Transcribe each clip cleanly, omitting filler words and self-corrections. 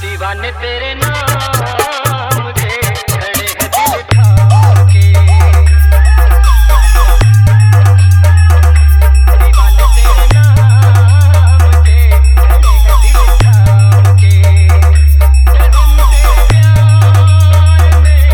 दीवाने तेरे नाम के खड़े हैं दिल थाम के। दीवाने तेरे नाम के खड़े हैं दिल थाम के। हम तेरे प्यार में,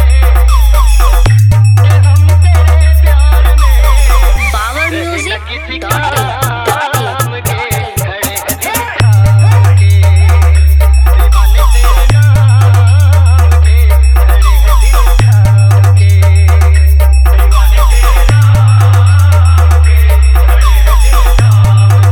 हम तेरे प्यार में Power Music किसी dot in. काम के खड़े हैं दिल थाम के। दीवाने तेरे नाम के खड़े हैं दिल थाम के। दीवाने तेरे नाम के खड़े हैं दिल थाम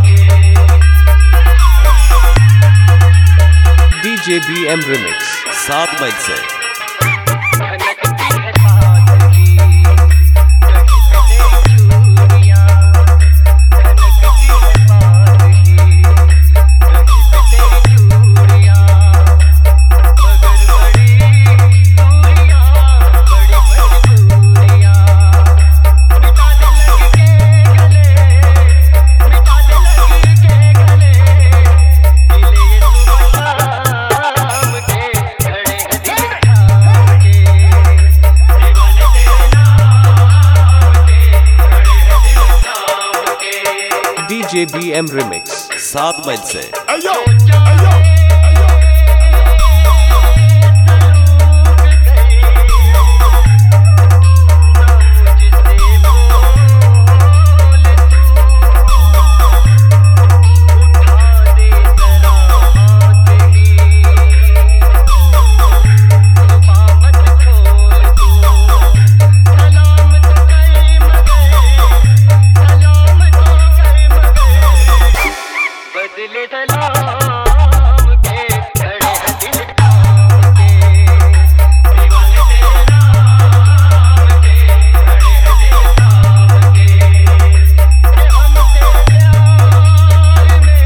के। DJ BM Remix 7 मील से धनकती है सादगी कहीं पे तेरी चूड़ियां। धनकती है सादगी कहीं पे तेरी चूड़ियां। मगर बड़ी दूरियां, बड़ी मजबूरियां। मिटा दे लग के गले, मिटा दे लग के गले। मिले ये सुबह शाम के खड़े हैं दिल थाम के। दीवाने तेरे नाम के खड़े हैं दिल थाम के। DJ BM Remix 7 मील से बदले सलाम के खड़े हैं दिल थाम के। दीवाने तेरे नाम के खड़े हैं दिल थाम के। हम तेरे प्यार में,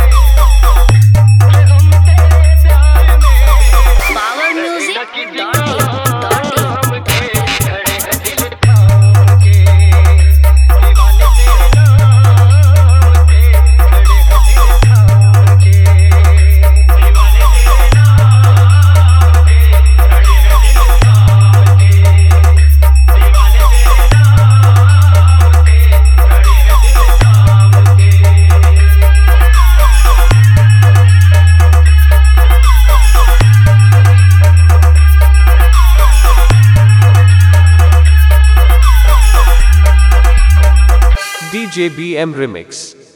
हम तेरे प्यार में Power Music किसी dot in. काम के खड़े हैं दिल थाम के। दीवाने तेरे नाम के खड़े हैं दिल थाम के। दीवाने तेरे नाम के खड़े हैं दिल थाम के। दीवाने तेरे नाम के खड़े हैं दिल थाम के। DJ BM Remix